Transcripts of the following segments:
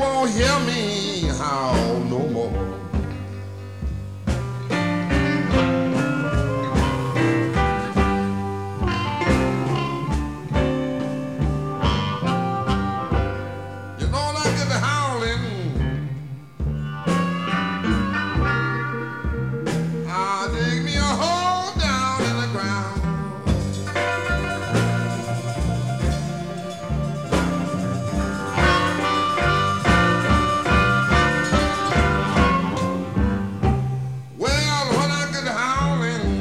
won't hear me howl no more. You know when I get to howling, I dig me a hole down in the ground. Well, when I get howling,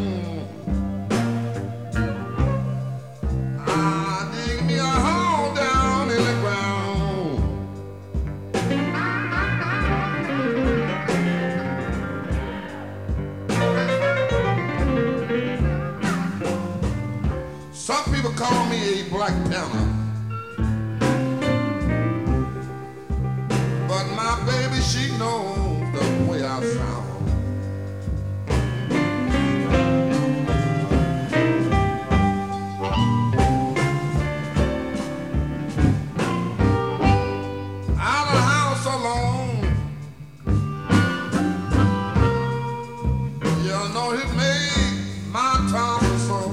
I dig me a hole down in the ground. Some people call me a Black Panther, but my baby, she knows the way I sound. Out of the house alone, you know it made my tongue so.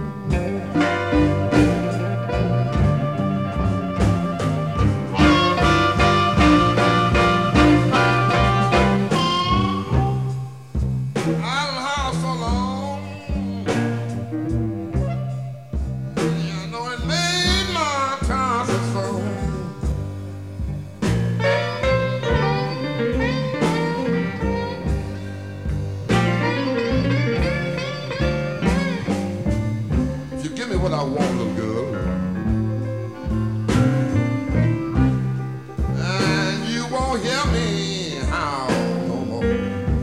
Out of the house alone, you know it made my tongue so. If you give me what I want, little girl, and you won't hear me howl no more.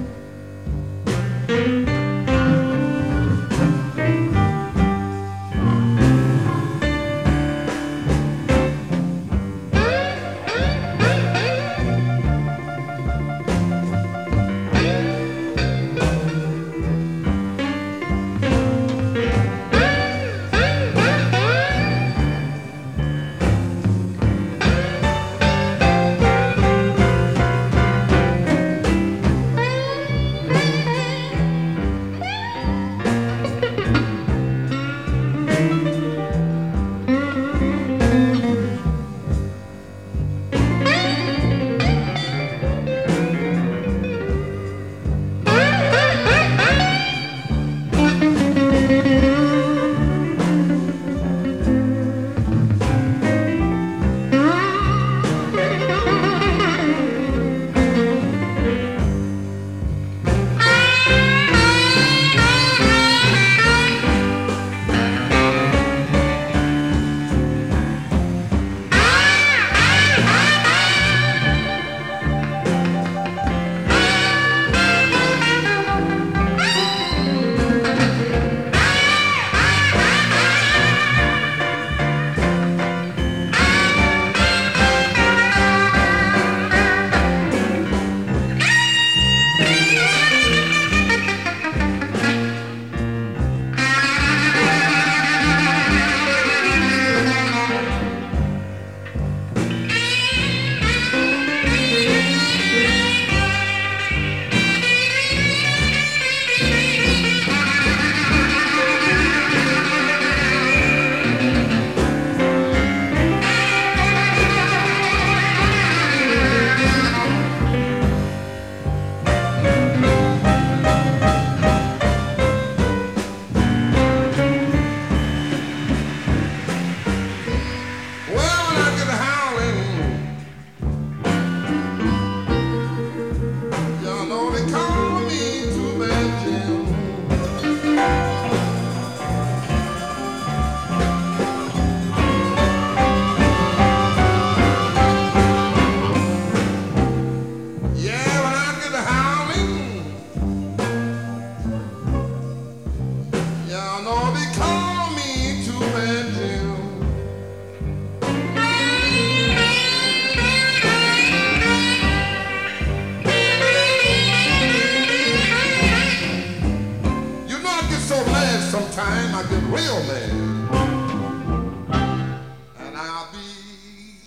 I get real mad, and I'll be jumping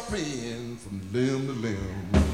friend from limb to limb.